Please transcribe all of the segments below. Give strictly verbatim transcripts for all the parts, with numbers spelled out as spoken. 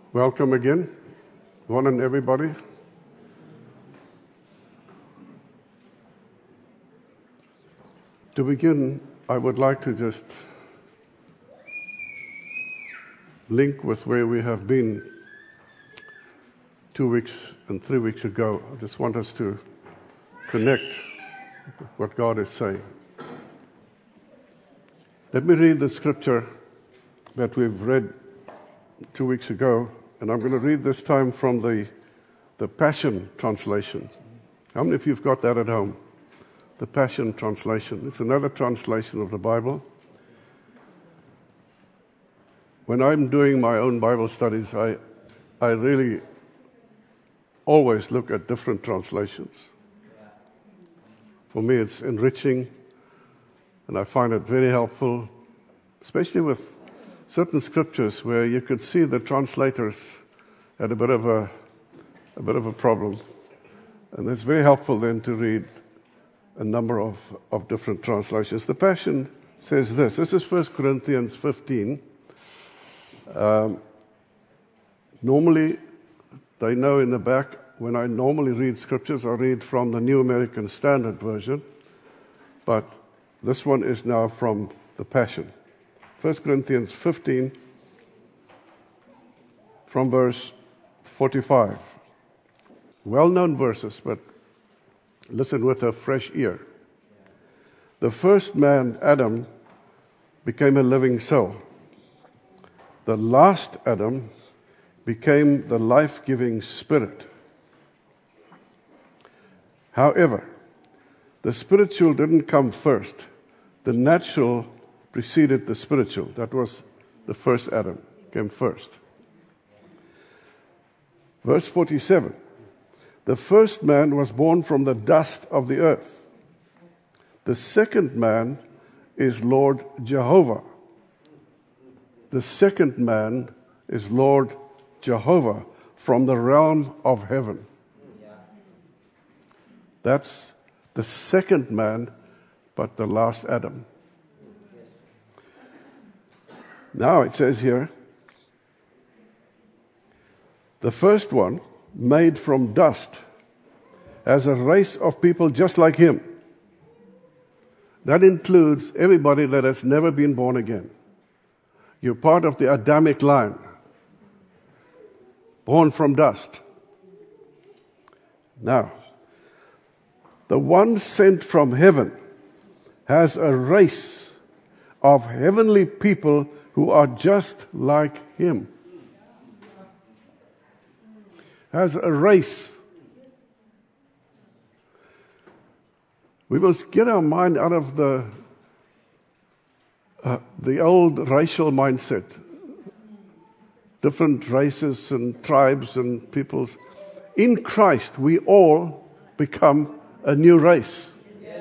Welcome again, one and everybody. To begin, I would like to just link with where we have been two weeks and three weeks ago. I just want us to connect with what God is saying. Let me read the scripture that we've read two weeks ago, and I'm going to read this time from the, the Passion Translation. How many of you have got that at home? The Passion Translation. It's another translation of the Bible. When I'm doing my own Bible studies, I, I really always look at different translations. For me, it's enriching, and I find it very helpful, especially with certain scriptures where you could see the translators had a bit of a, a bit of a problem. And it's very helpful then to read a number of, of different translations. The Passion says this. This is First Corinthians fifteen. Um, normally, they know in the back, when I normally read scriptures, I read from the New American Standard Version. But this one is now from the Passion. First Corinthians fifteen, from verse forty-five. Well-known verses, but listen with a fresh ear. The first man, Adam, became a living soul. The last Adam became the life-giving spirit. However, the spiritual didn't come first. The natural preceded the spiritual. That was the first Adam, came first. Verse forty-seven. The first man was born from the dust of the earth. The second man is Lord Jehovah. The second man is Lord Jehovah from the realm of heaven. That's the second man, but the last Adam. Now it says here, the first one, made from dust, as a race of people just like him. That includes everybody that has never been born again. You're part of the Adamic line, born from dust. Now, the one sent from heaven has a race of heavenly people who are just like him. Has a race. We must get our mind out of the uh, the old racial mindset. Different races and tribes and peoples. In Christ, we all become a new race.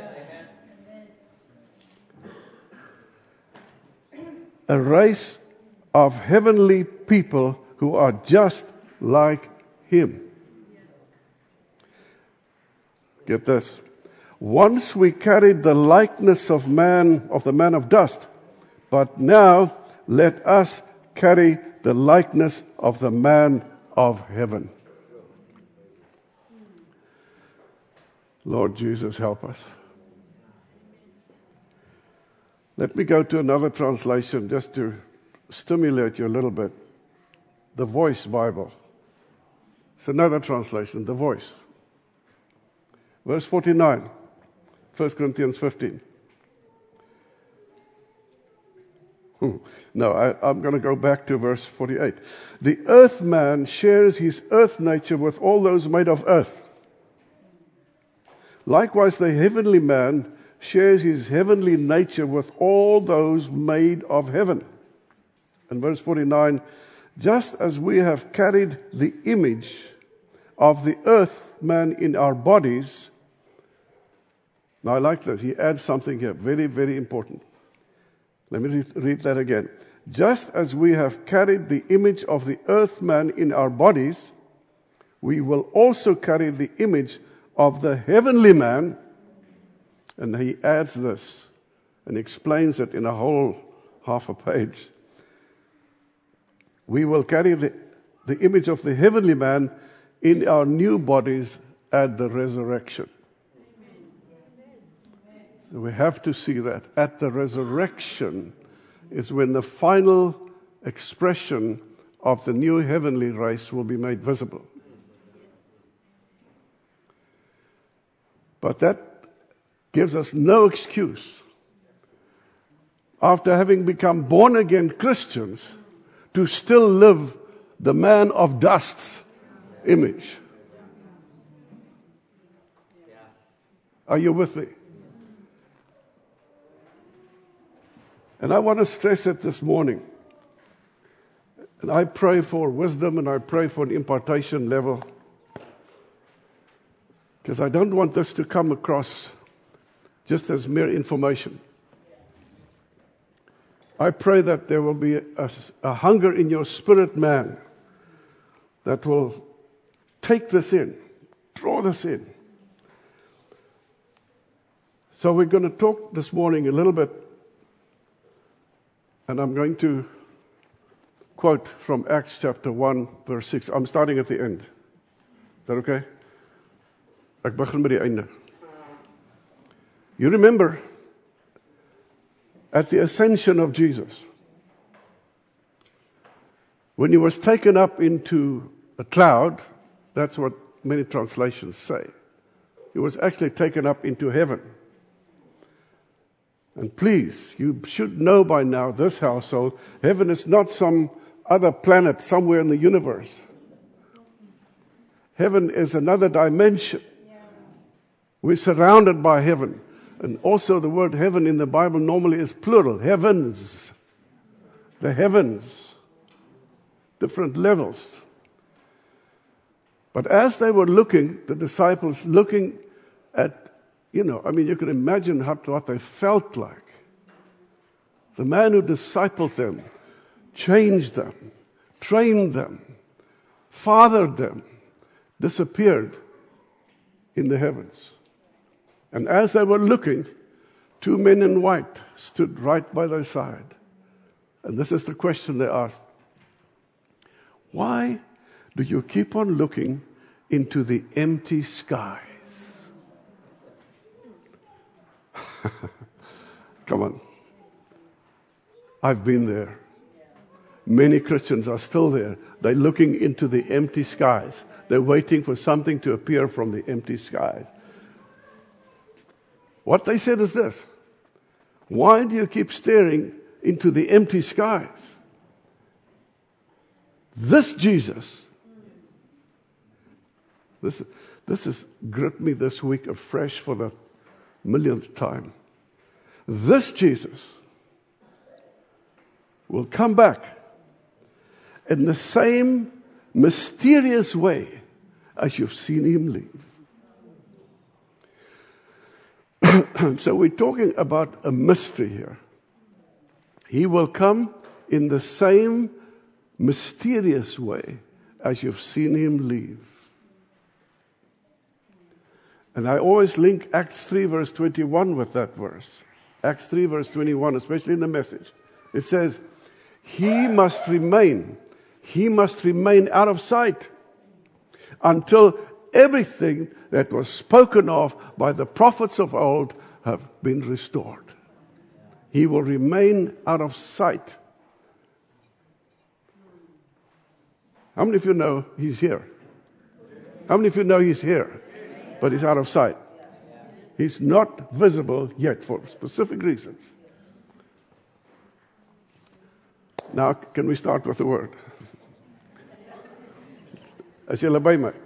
A race of heavenly people who are just like him. Get this. Once we carried the likeness of man, of the man of dust, but now let us carry the likeness of the man of heaven. Lord Jesus, help us. Let me go to another translation just to stimulate you a little bit. The Voice Bible. It's another translation, The Voice. Verse forty-nine, First Corinthians fifteen. No, I, I'm going to go back to verse forty-eight. The earth man shares his earth nature with all those made of earth. Likewise, the heavenly man shares his heavenly nature with all those made of heaven. And verse forty-nine, just as we have carried the image of the earth man in our bodies. Now I like this. He adds something here, very, very important. Let me read, read that again. Just as we have carried the image of the earth man in our bodies, we will also carry the image of the heavenly man. And he adds this and explains it in a whole half a page. We will carry the, the image of the heavenly man in our new bodies at the resurrection. So we have to see that. At the resurrection is when the final expression of the new heavenly race will be made visible. But that gives us no excuse, after having become born-again Christians, to still live the man of dust's image. Are you with me? And I want to stress it this morning. And I pray for wisdom and I pray for an impartation level. Because I don't want this to come across just as mere information. I pray that there will be a, a hunger in your spirit, man, that will take this in, draw this in. So we're going to talk this morning a little bit, and I'm going to quote from Acts chapter one, verse six. I'm starting at the end. Is that okay? Ek begin by die einde. You remember, at the ascension of Jesus, when he was taken up into a cloud, that's what many translations say. He was actually taken up into heaven. And please, you should know by now, this household, heaven is not some other planet somewhere in the universe. Heaven is another dimension. We're surrounded by heaven. And also the word heaven in the Bible normally is plural. Heavens. The heavens. Different levels. But as they were looking, the disciples looking at, you know, I mean, you can imagine how, what they felt like. The man who discipled them, changed them, trained them, fathered them, disappeared in the heavens. And as they were looking, two men in white stood right by their side. And this is the question they asked. Why do you keep on looking into the empty skies? Come on. I've been there. Many Christians are still there. They're looking into the empty skies. They're waiting for something to appear from the empty skies. What they said is this: why do you keep staring into the empty skies? This Jesus, this, this has gripped me this week afresh for the millionth time. This Jesus will come back in the same mysterious way as you've seen him leave. So we're talking about a mystery here. He will come in the same mysterious way as you've seen him leave. And I always link Acts three verse twenty-one with that verse. Acts three verse twenty-one, especially in the Message. It says, he must remain, he must remain out of sight until everything that was spoken of by the prophets of old have been restored. He will remain out of sight. How many of you know he's here? How many of you know he's here, but he's out of sight? He's not visible yet for specific reasons. Now, can we start with the word? As julle by my.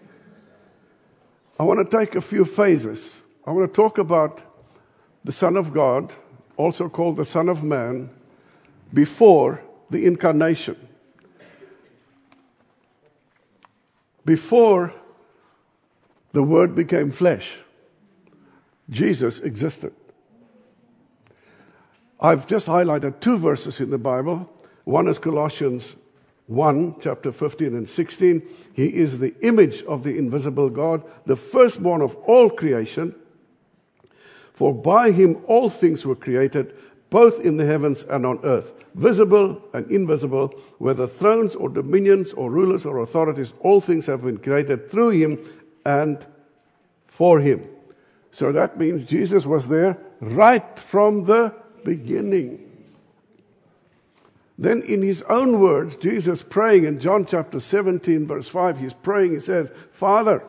I want to take a few phases. I want to talk about the Son of God, also called the Son of Man, before the incarnation. Before the Word became flesh, Jesus existed. I've just highlighted two verses in the Bible. One is Colossians one, chapter fifteen and sixteen. He is the image of the invisible God, the firstborn of all creation. For by him all things were created, both in the heavens and on earth, visible and invisible, whether thrones or dominions or rulers or authorities, all things have been created through him and for him. So that means Jesus was there right from the beginning. Then in his own words, Jesus praying in John chapter seventeen, verse five, he's praying, he says, Father,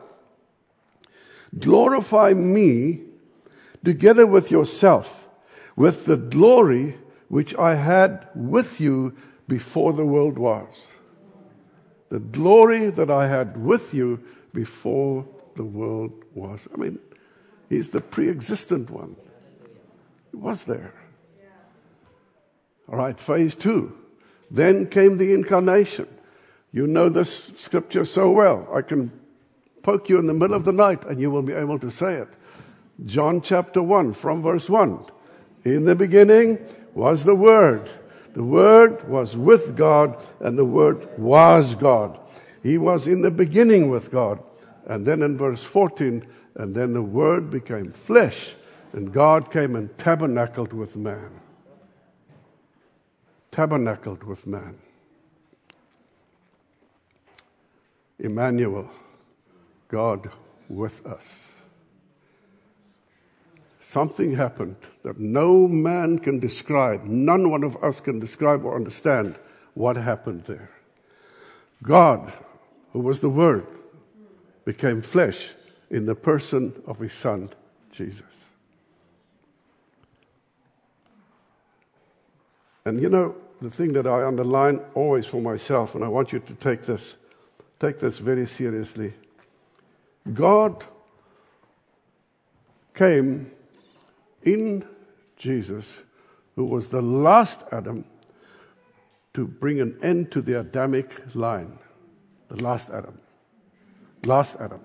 glorify me together with yourself, with the glory which I had with you before the world was. The glory that I had with you before the world was. I mean, he's the pre-existent one. He was there. All right, phase two. Then came the incarnation. You know this scripture so well. I can poke you in the middle of the night and you will be able to say it. John chapter one, from verse one. In the beginning was the Word. The Word was with God, and the Word was God. He was in the beginning with God. And then in verse fourteen, and then the Word became flesh, and God came and tabernacled with man. Tabernacled with man. Emmanuel, God with us. Something happened that no man can describe. None one of us can describe or understand what happened there. God, who was the Word, became flesh in the person of his Son, Jesus. And you know, the thing that I underline always for myself, and I want you to take this, take this very seriously. God came in Jesus, who was the last Adam, to bring an end to the Adamic line. The last Adam. Last Adam.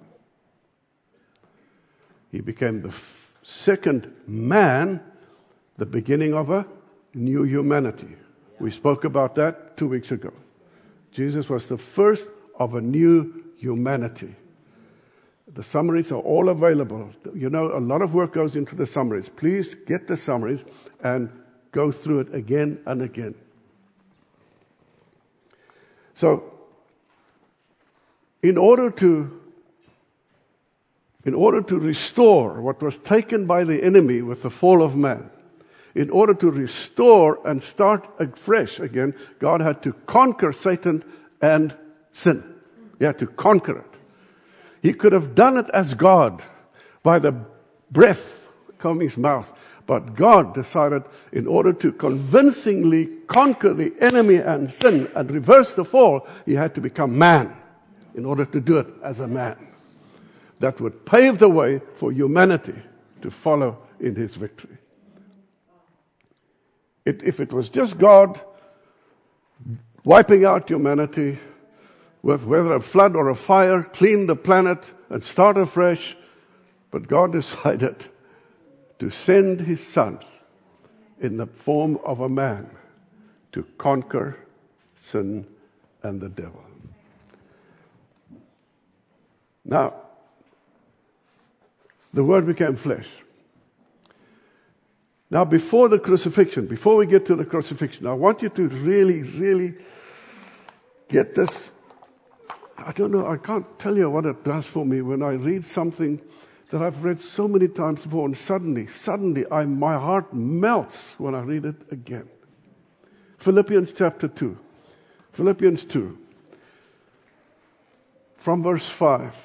He became the f- second man, the beginning of a new humanity. We spoke about that two weeks ago. Jesus was the first of a new humanity. The summaries are all available. You know, a lot of work goes into the summaries. Please get the summaries and go through it again and again. So, in order to, in order to restore what was taken by the enemy with the fall of man, in order to restore and start afresh again, God had to conquer Satan and sin. He had to conquer it. He could have done it as God by the breath from his mouth. But God decided, in order to convincingly conquer the enemy and sin and reverse the fall, he had to become man in order to do it as a man. That would pave the way for humanity to follow in his victory. It, if it was just God wiping out humanity with whether a flood or a fire, clean the planet and start afresh, but God decided to send his Son in the form of a man to conquer sin and the devil. Now, the Word became flesh. Now, before the crucifixion, before we get to the crucifixion, I want you to really, really get this. I don't know, I can't tell you what it does for me when I read something that I've read so many times before, and suddenly, suddenly, I, my heart melts when I read it again. Philippians chapter two. Philippians two. From verse five.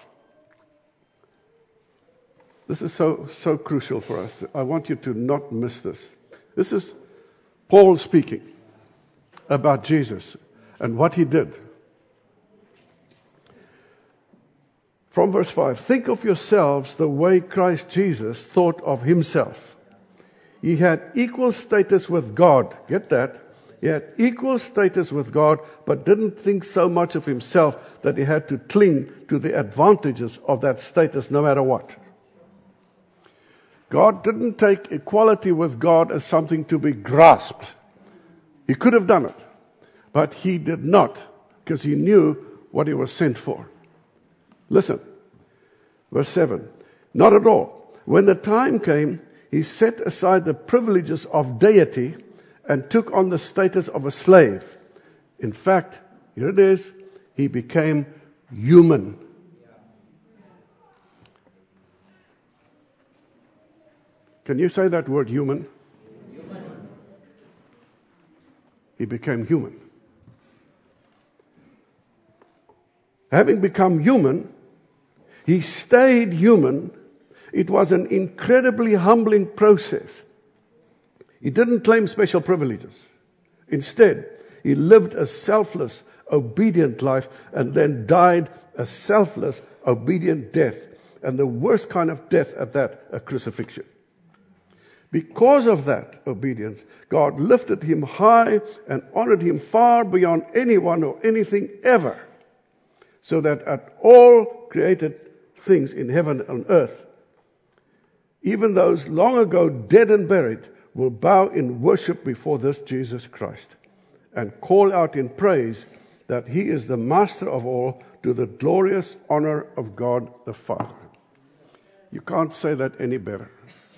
This is so, so crucial for us. I want you to not miss this. This is Paul speaking about Jesus and what he did. From verse five, think of yourselves the way Christ Jesus thought of himself. He had equal status with God. Get that? He had equal status with God, but didn't think so much of himself that he had to cling to the advantages of that status no matter what. God didn't take equality with God as something to be grasped. He could have done it, but he did not, because he knew what he was sent for. Listen, verse seven. Not at all. When the time came, he set aside the privileges of deity and took on the status of a slave. In fact, here it is, he became human. Can you say that word, human? Human. He became human. Having become human, he stayed human. It was an incredibly humbling process. He didn't claim special privileges. Instead, he lived a selfless, obedient life and then died a selfless, obedient death. And the worst kind of death at that, a crucifixion. Because of that obedience, God lifted him high and honored him far beyond anyone or anything ever. So that at all created things in heaven and earth, even those long ago dead and buried, will bow in worship before this Jesus Christ and call out in praise that he is the master of all, to the glorious honor of God the Father. You can't say that any better.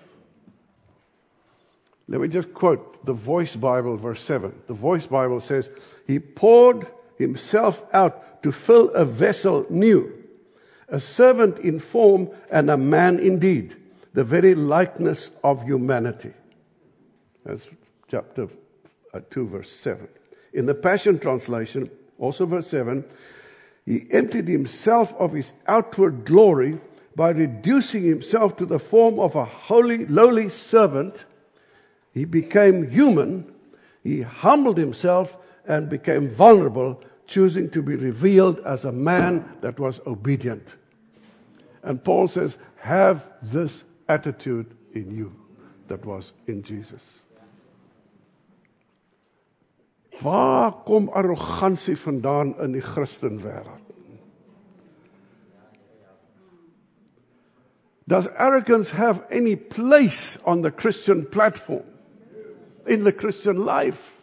Let me just quote the Voice Bible, verse seven. The Voice Bible says, he poured himself out to fill a vessel new, a servant in form and a man indeed, the very likeness of humanity. That's chapter two, verse seven. In the Passion Translation, also verse seven, he emptied himself of his outward glory by reducing himself to the form of a holy, lowly servant. He became human, he humbled himself and became vulnerable, choosing to be revealed as a man that was obedient. And Paul says, have this attitude in you that was in Jesus. Waar kom arrogansie vandaan in die Christenwêreld? Does arrogance have any place on the Christian platform, in the Christian life?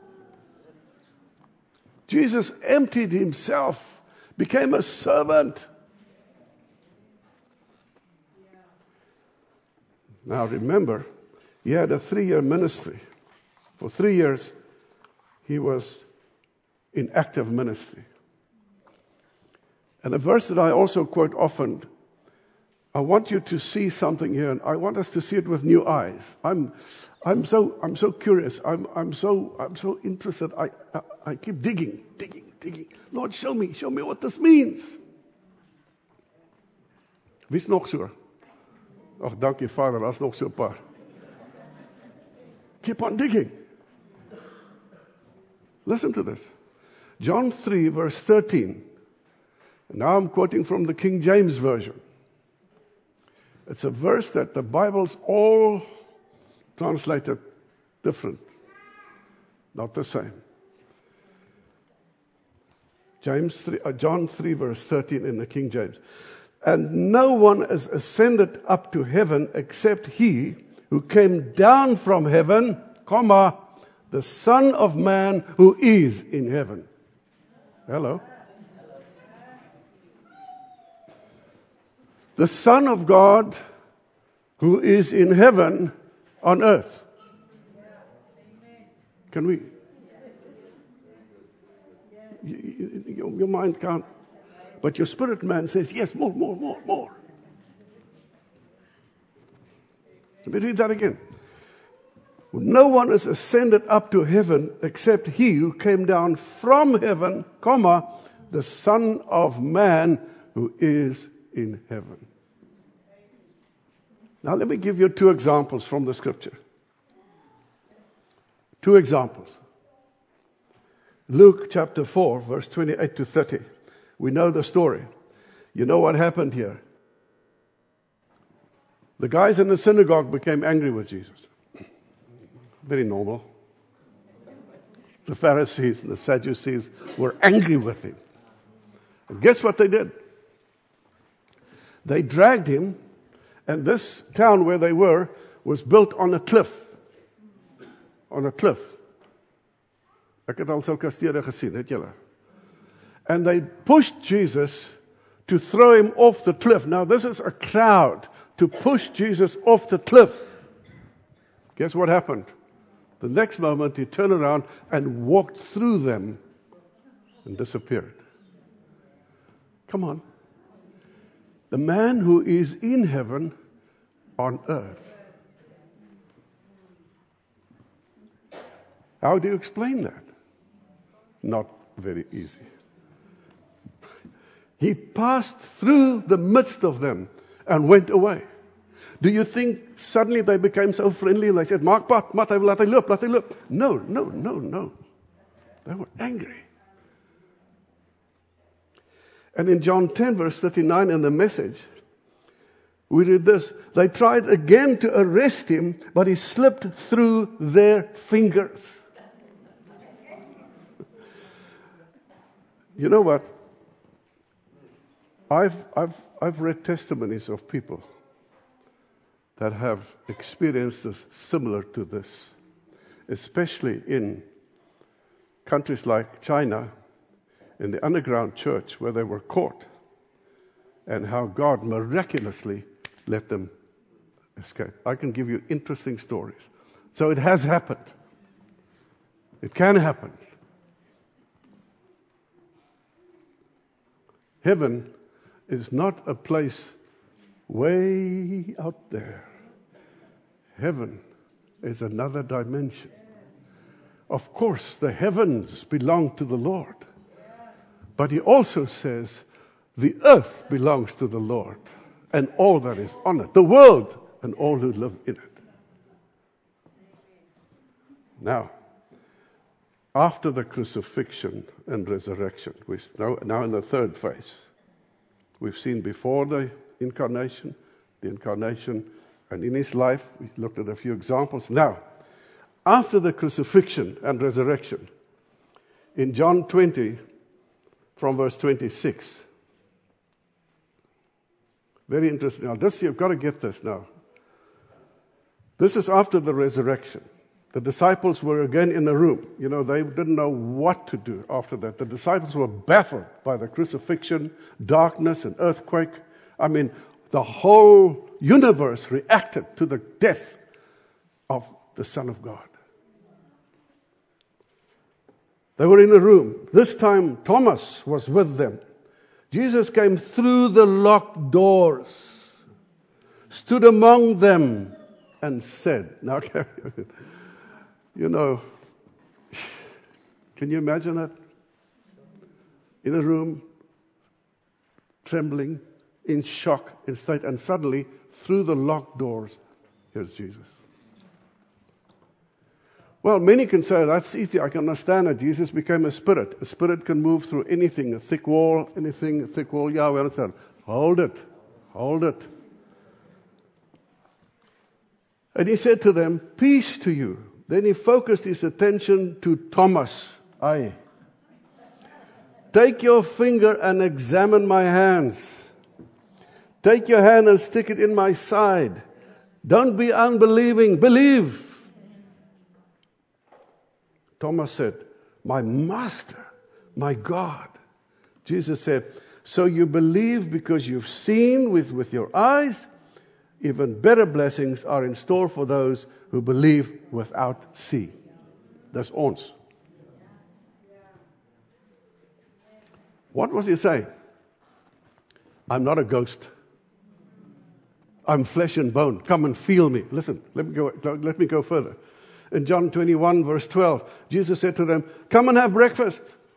Jesus emptied himself, became a servant. Now remember, he had a three-year ministry. For three years, he was in active ministry. And a verse that I also quote often, I want you to see something here, and I want us to see it with new eyes. I'm, I'm so, I'm so curious. I'm, I'm so, I'm so interested. I, I, I keep digging, digging, digging. Lord, show me, show me what this means. Wie's nog so? Ag, dankie Vader, daar's nog so 'n paar. Keep on digging. Listen to this. John three, verse thirteen. And now I'm quoting from the King James Version. It's a verse that the Bible's all translated different. Not the same. James three, uh, John three, verse thirteen in the King James. And no one has ascended up to heaven except he who came down from heaven, comma, the Son of Man who is in heaven. Hello. The Son of God who is in heaven on earth. Can we? Your, your mind can't. But your spirit man says, yes, more, more, more, more. Let me read that again. No one has ascended up to heaven except he who came down from heaven, comma, the Son of Man who is in heaven. Now let me give you two examples from the scripture. Two examples. Luke chapter four, verse twenty-eight to thirty. We know the story. You know what happened here. The guys in the synagogue became angry with Jesus. Very normal. The Pharisees and the Sadducees were angry with him. And guess what they did? They dragged him, and this town where they were was built on a cliff. On a cliff. Ek het al sulke stede gesien, het julle? And they pushed Jesus to throw him off the cliff. Now this is a crowd to push Jesus off the cliff. Guess what happened? The next moment he turned around and walked through them and disappeared. Come on. The man who is in heaven on earth. How do you explain that? Not very easy. He passed through the midst of them and went away. Do you think suddenly they became so friendly and they said, Maak pad, mat, hy wil laat hy loop, laat hy loop. No, no, no, no. They were angry. And in John ten, verse thirty-nine, in the Message, we read this. They tried again to arrest him, but he slipped through their fingers. You know what? I've, I've, I've read testimonies of people that have experienced this similar to this, especially in countries like China, in the underground church where they were caught, and how God miraculously let them escape. I can give you interesting stories. So it has happened. It can happen. Heaven is not a place way out there. Heaven is another dimension. Of course, the heavens belong to the Lord. But he also says, the earth belongs to the Lord, and all that is on it, the world, and all who live in it. Now, after the crucifixion and resurrection, we're now, now in the third phase. We've seen before the incarnation, the incarnation, and in his life, we looked at a few examples. Now, after the crucifixion and resurrection, in John twenty, from verse twenty-six, very interesting. Now, this, you've got to get this now. This is after the resurrection. The disciples were again in the room. You know, they didn't know what to do after that. The disciples were baffled by the crucifixion, darkness, and earthquake. I mean, the whole universe reacted to the death of the Son of God. They were in the room. This time, Thomas was with them. Jesus came through the locked doors, stood among them, and said, now, you know, can you imagine that? In a room, trembling, in shock, in state, and suddenly, through the locked doors, here's Jesus. Well, many can say, that's easy, I can understand that Jesus became a spirit. A spirit can move through anything, a thick wall, anything, a thick wall, yeah, we understand. Hold it, hold it. And he said to them, peace to you. Then he focused his attention to Thomas. Aye. Take your finger and examine my hands. Take your hand and stick it in my side. Don't be unbelieving, believe. Thomas said, my master, my God. Jesus said, so you believe because you've seen with, with your eyes? Even better blessings are in store for those who believe without seeing. That's ons. What was he saying? I'm not a ghost. I'm flesh and bone. Come and feel me. Listen, let me go, let me go further. In John twenty-one, verse twelve, Jesus said to them, come and have breakfast.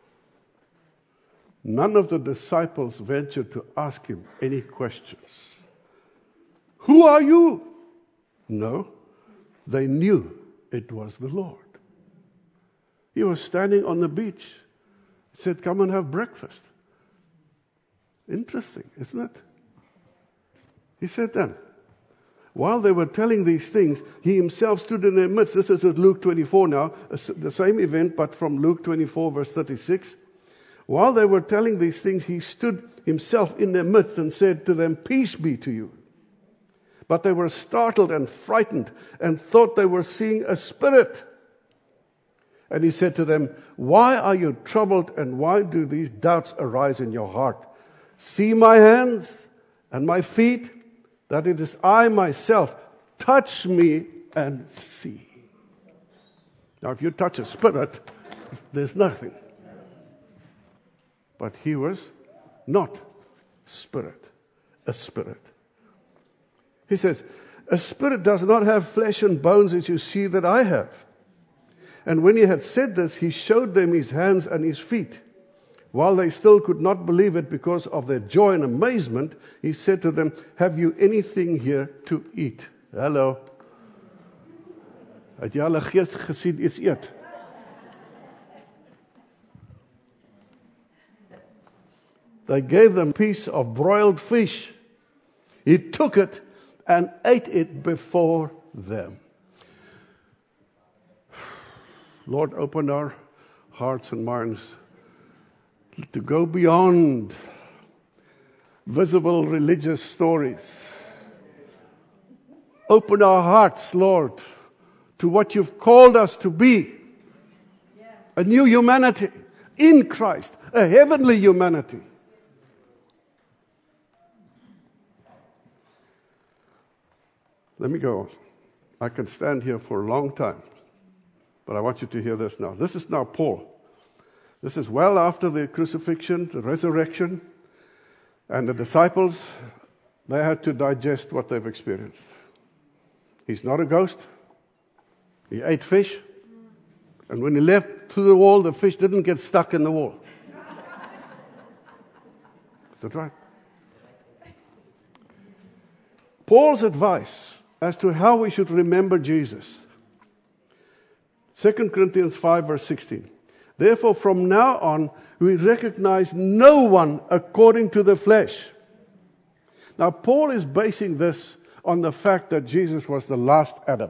None of the disciples ventured to ask him any questions. Who are you? No, they knew it was the Lord. He was standing on the beach. He said, come and have breakfast. Interesting, isn't it? He said then, while they were telling these things, he himself stood in their midst. This is at Luke twenty-four now, the same event, but from Luke twenty-four, verse thirty-six. While they were telling these things, he stood himself in their midst and said to them, peace be to you. But they were startled and frightened and thought they were seeing a spirit. And he said to them, why are you troubled and why do these doubts arise in your heart? See my hands and my feet, that it is I myself. Touch me and see. Now, if you touch a spirit, there's nothing. But he was not spirit, a spirit. He says, a spirit does not have flesh and bones as you see that I have. And when he had said this, he showed them his hands and his feet. While they still could not believe it because of their joy and amazement, he said to them, have you anything here to eat? Hello. Het jy al 'n gees gesien iets eet? They gave them a piece of broiled fish. He took it and ate it before them. Lord, open our hearts and minds to go beyond visible religious stories. Open our hearts, Lord, to what you've called us to be. A new humanity in Christ, a heavenly humanity. Let me go on. I can stand here for a long time, but I want you to hear this now. This is now Paul. This is well after the crucifixion, the resurrection, and the disciples, they had to digest what they've experienced. He's not a ghost. He ate fish, and when he left through the wall, the fish didn't get stuck in the wall. Is that right? Paul's advice as to how we should remember Jesus. Second Corinthians five, verse sixteen. Therefore, from now on, we recognize no one according to the flesh. Now, Paul is basing this on the fact that Jesus was the last Adam.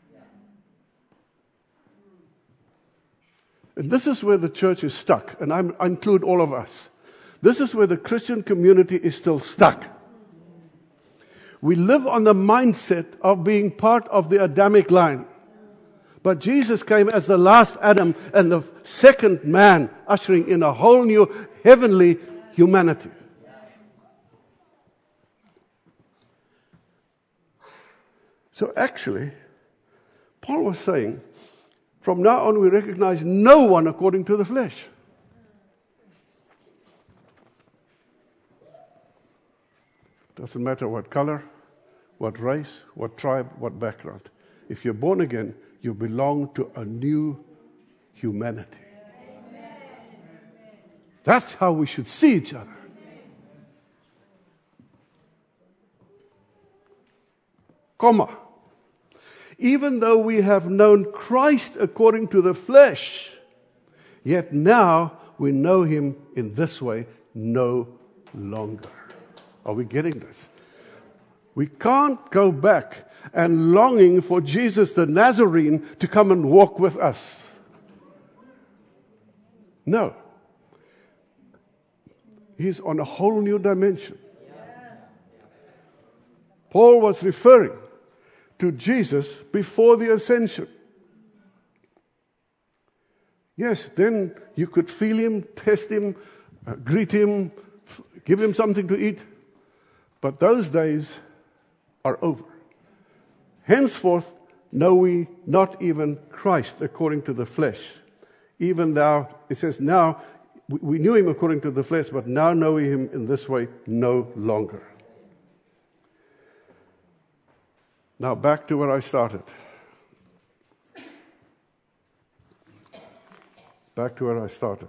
And this is where the church is stuck, and I'm, I include all of us. This is where the Christian community is still stuck. We live on the mindset of being part of the Adamic line. But Jesus came as the last Adam and the second man, ushering in a whole new heavenly humanity. So actually, Paul was saying, from now on we recognize no one according to the flesh. Doesn't matter what color, what race, what tribe, what background. If you're born again, you belong to a new humanity. Amen. That's how we should see each other. Comma. Even though we have known Christ according to the flesh, yet now we know him in this way no longer. Are we getting this? We can't go back and longing for Jesus the Nazarene to come and walk with us. No. He's on a whole new dimension. Paul was referring to Jesus before the ascension. Yes, then you could feel him, test him, uh, greet him, f- give him something to eat. But those days are over. Henceforth know we not even Christ according to the flesh. Even thou, it says now, we knew him according to the flesh, but now know we him in this way no longer. Now back to where I started. Back to where I started.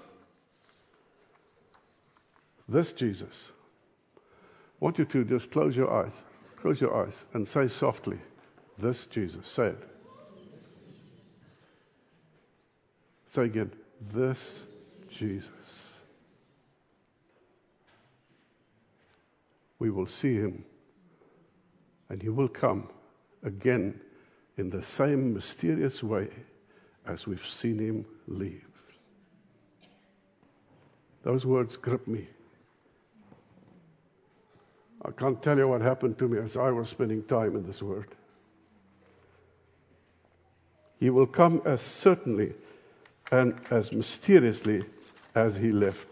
This Jesus. I want you to just close your eyes. Close your eyes and say softly, this Jesus. Say it. Say again, this Jesus. We will see him, and he will come again in the same mysterious way as we've seen him leave. Those words grip me. I can't tell you what happened to me as I was spending time in this word. He will come as certainly and as mysteriously as he left.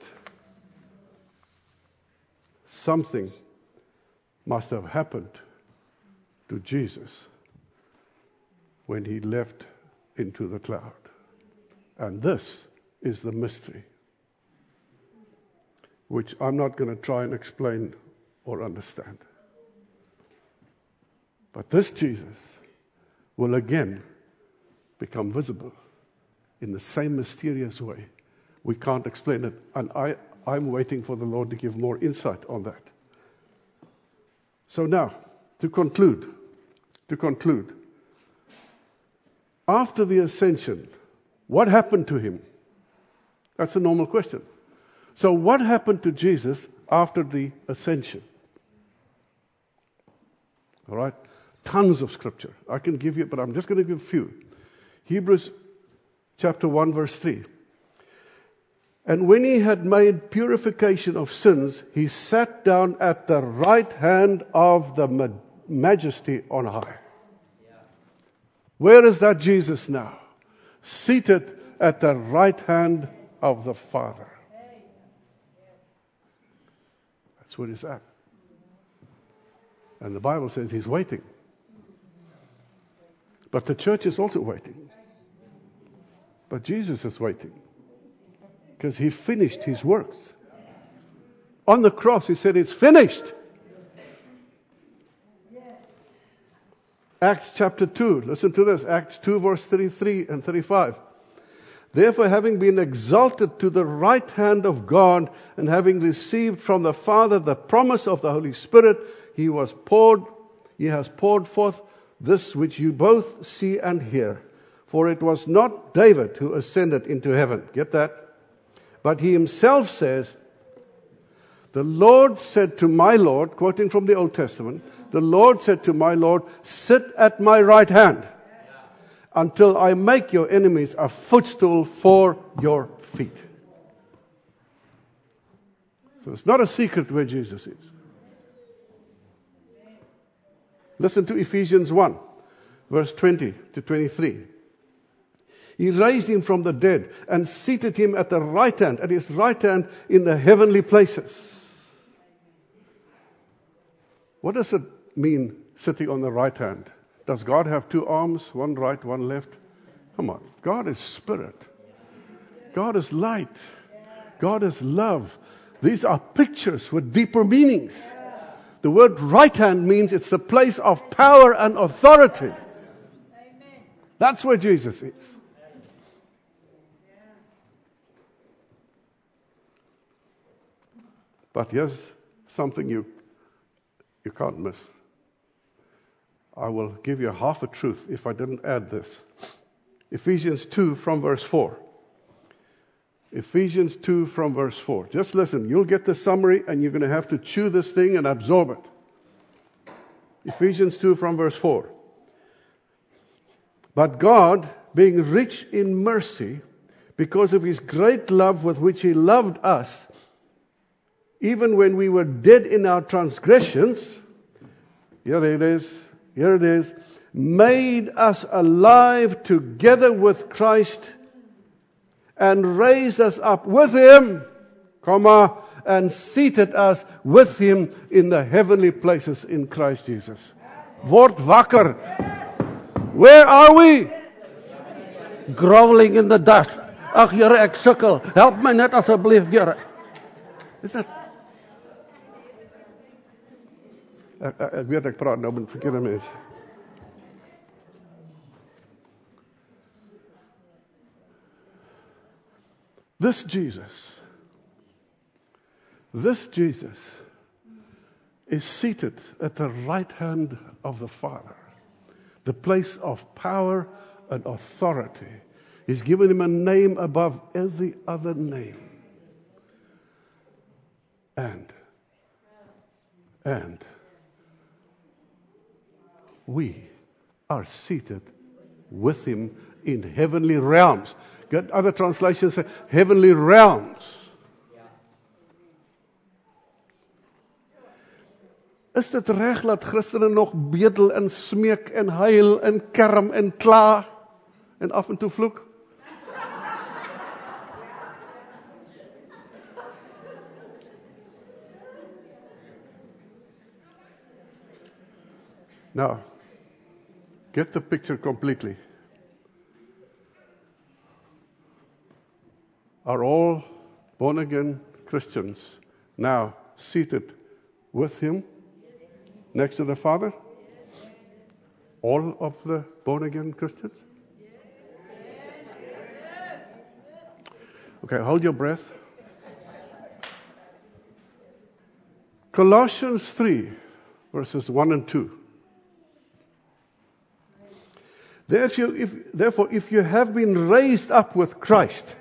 Something must have happened to Jesus when he left into the cloud. And this is the mystery, which I'm not going to try and explain or understand. But this Jesus will again become visible in the same mysterious way. We can't explain it, and I, I'm waiting for the Lord to give more insight on that. So now, to conclude, to conclude, after the ascension, what happened to him? That's a normal question. So what happened to Jesus after the ascension? All right? Tons of scripture. I can give you, but I'm just going to give a few. Hebrews chapter one, verse three. And when he had made purification of sins, he sat down at the right hand of the ma- majesty on high. Where is that Jesus now? Seated at the right hand of the Father. That's where he's at. And the Bible says he's waiting. But the church is also waiting. But Jesus is waiting. Because he finished his works. On the cross, he said, it's finished. Acts chapter two. Listen to this. Acts two, verse thirty-three and thirty-five. Therefore, having been exalted to the right hand of God, and having received from the Father the promise of the Holy Spirit, he was poured, he has poured forth this which you both see and hear. For it was not David who ascended into heaven. Get that? But he himself says, the Lord said to my Lord, quoting from the Old Testament, the Lord said to my Lord, sit at my right hand until I make your enemies a footstool for your feet. So it's not a secret where Jesus is. Listen to Ephesians one, verse twenty to twenty-three. He raised him from the dead and seated him at the right hand, at his right hand in the heavenly places. What does it mean, sitting on the right hand? Does God have two arms, one right, one left? Come on. God is spirit. God is light. God is love. These are pictures with deeper meanings. The word right hand means it's the place of power and authority. That's where Jesus is. But here's something you, you can't miss. I will give you half a truth if I didn't add this. Ephesians two from verse four. Ephesians two from verse four. Just listen. You'll get the summary and you're going to have to chew this thing and absorb it. Ephesians two from verse four. But God, being rich in mercy, because of his great love with which he loved us, even when we were dead in our transgressions, here it is, here it is, made us alive together with Christ and raised us up with him, comma, and seated us with him in the heavenly places in Christ Jesus. Word wakker. Where are we? Groveling in the dust. Ag Here, ek sukkel. Help my net asseblief, Here. Is that? Ek, ek, ek weet ek praat nou met verkeerde mense. This Jesus, this Jesus is seated at the right hand of the Father, the place of power and authority. He's given him a name above every other name. And, and, we are seated with him in heavenly realms. Get other translations say heavenly realms. Is dit reg dat Christene nog bedel en smeek en huil en kerm en kla en af en toe vloek? Nou, get the picture completely. Are all born-again Christians now seated with Him next to the Father? All of the born-again Christians? Okay, hold your breath. Colossians three, verses one and two. Therefore if, therefore, if you have been raised up with Christ,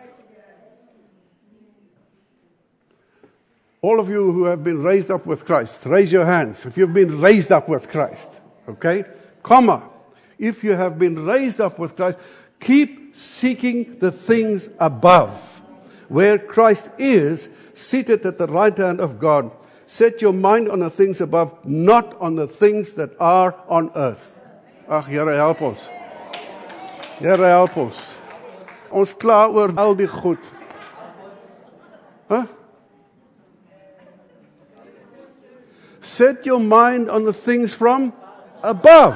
all of you who have been raised up with Christ, raise your hands if you've been raised up with Christ. Okay? Comma. If you have been raised up with Christ, keep seeking the things above, where Christ is, seated at the right hand of God. Set your mind on the things above, not on the things that are on earth. Ag, Here help ons. Here help ons. Ons kla oor al die goed. Huh? Set your mind on the things from above.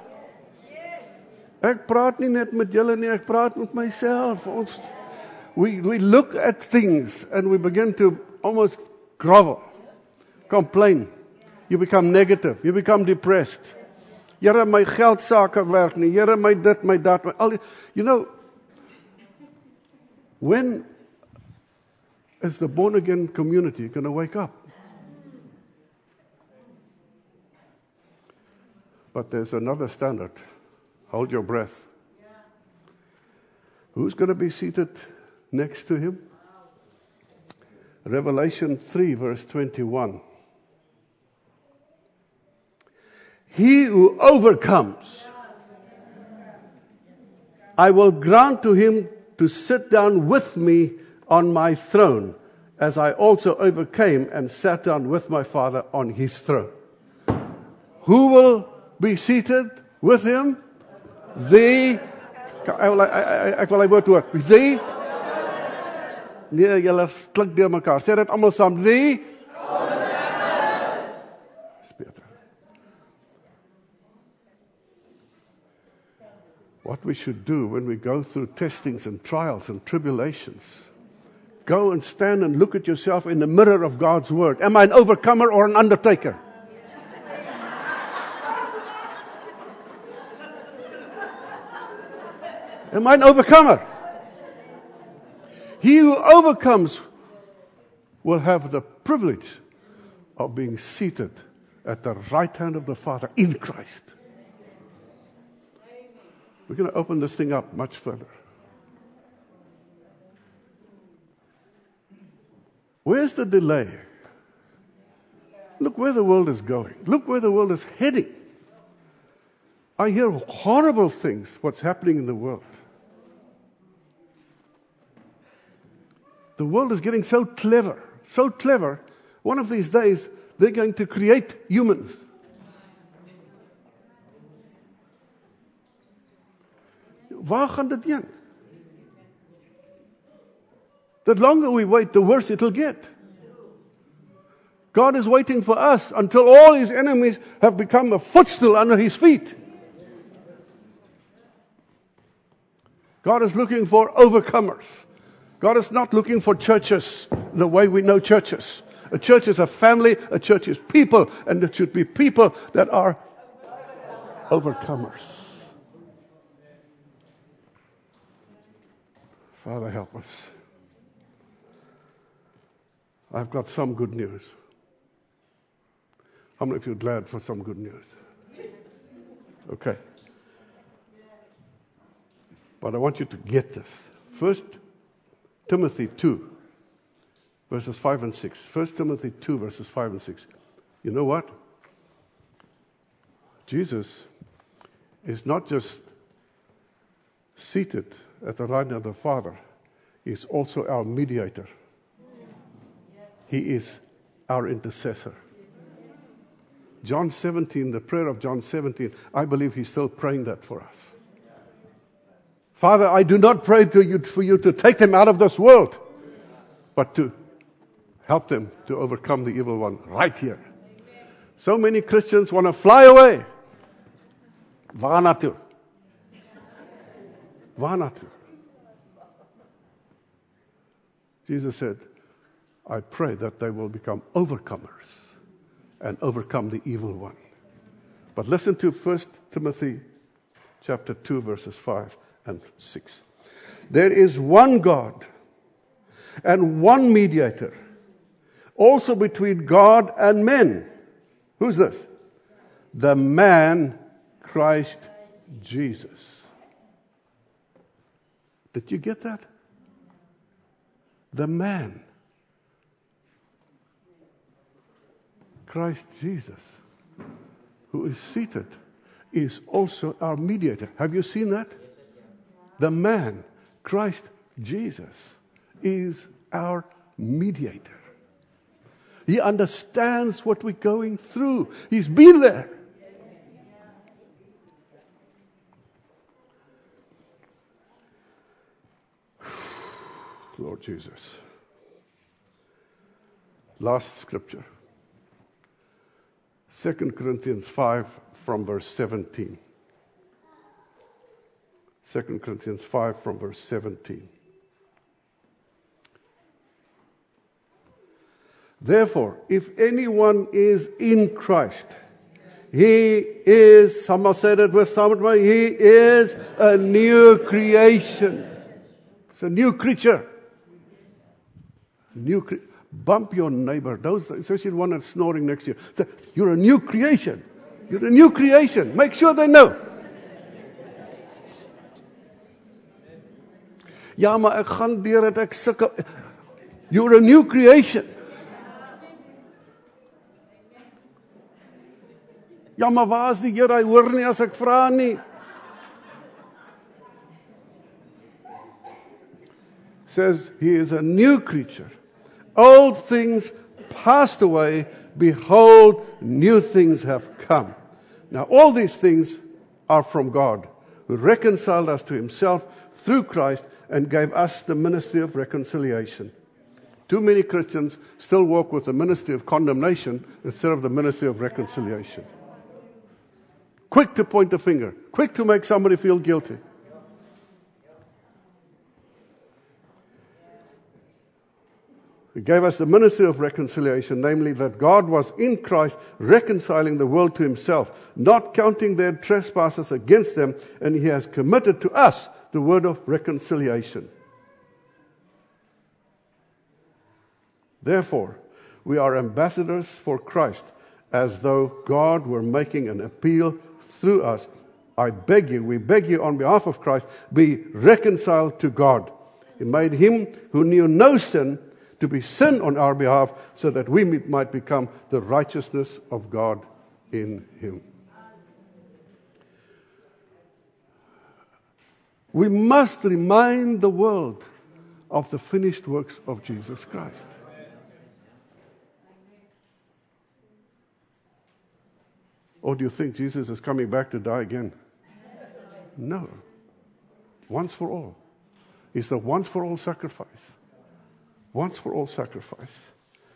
Ek praat nie net met julle nie, ek praat met myself. Ons, we, we look at things and we begin to almost grovel, complain. You become negative, you become depressed. Here my geld sake werk nie, here my dit, my dat, my al die, you know, when is the born again community going to wake up? But there's another standard. Hold your breath. Who's going to be seated next to Him? Revelation three, verse twenty-one. He who overcomes, I will grant to him to sit down with me on my throne, as I also overcame and sat down with my Father on His throne. Who will be seated with Him? The, ek wil ek wil hy woord hoor. The, nee, julle klink deur mekaar. Sê dit almal saam. The, what we should do when we go through testings and trials and tribulations, go and stand and look at yourself in the mirror of God's Word. Am I an overcomer or an undertaker? Am I an overcomer? He who overcomes will have the privilege of being seated at the right hand of the Father in Christ. We're going to open this thing up much further. Where's the delay? Look where the world is going. Look where the world is heading. I hear horrible things, what's happening in the world. The world is getting so clever, so clever. One of these days, they're going to create humans. Waar gaan dit heen? The longer we wait, the worse it'll get. God is waiting for us until all His enemies have become a footstool under His feet. God is looking for overcomers. God is not looking for churches the way we know churches. A church is a family, a church is people, and it should be people that are overcomers. Father, help us. I've got some good news. How many of you are glad for some good news? Okay. But I want you to get this. First Timothy two, verses five and six. First Timothy two, verses five and six. You know what? Jesus is not just seated at the right hand of the Father. He's also our mediator. He is our intercessor. John seventeen, the prayer of John seventeen, I believe He's still praying that for us. Father, I do not pray to you for you to take them out of this world, but to help them to overcome the evil one right here. So many Christians want to fly away. Waar na toe? Waarna toe? Jesus said, I pray that they will become overcomers and overcome the evil one. But listen to First Timothy chapter two, verses five and six. There is one God and one mediator, also between God and men. Who's this? The man Christ Jesus. Did you get that? The man Christ Jesus, who is seated, is also our mediator. Have you seen that? The man, Christ Jesus, is our mediator. He understands what we're going through. He's been there. Lord Jesus. Last scripture. Second Corinthians five from verse seventeen. Second Corinthians five from verse seventeen. Therefore, if anyone is in Christ, he is, someone said it with someone, he is a new creation. It's a new creature. New cre- Bump your neighbor, those, especially the one that's snoring next to you. You're a new creation. You're a new creation. Make sure they know. Ja, maar ek gaan deur dit, ek sukkel. You're a new creation. Ja, maar waar is die Here? Hy hoor nie as ek vra nie. Says he is a new creature. Old things passed away, behold, new things have come. Now all these things are from God, who reconciled us to himself through Christ and gave us the ministry of reconciliation. Too many Christians still walk with the ministry of condemnation instead of the ministry of reconciliation. Quick to point the finger, quick to make somebody feel guilty. He gave us the ministry of reconciliation, namely that God was in Christ reconciling the world to himself, not counting their trespasses against them, and he has committed to us the word of reconciliation. Therefore, we are ambassadors for Christ, as though God were making an appeal through us. I beg you, we beg you on behalf of Christ, be reconciled to God. He made him who knew no sin to be sin on our behalf, so that we might become the righteousness of God in him. We must remind the world of the finished works of Jesus Christ. Or do you think Jesus is coming back to die again? No. Once for all. He's the once for all sacrifice. Once for all sacrifice.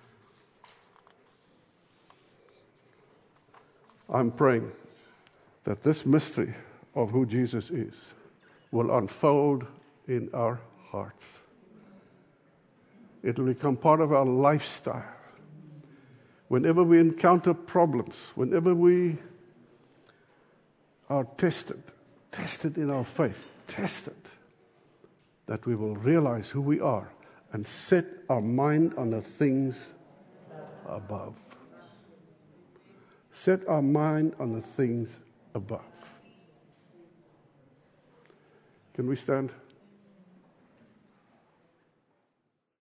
I'm praying that this mystery of who Jesus is will unfold in our hearts. It will become part of our lifestyle. Whenever we encounter problems, whenever we are tested, tested in our faith, tested, that we will realize who we are and set our mind on the things above. Set our mind on the things above. Can we stand?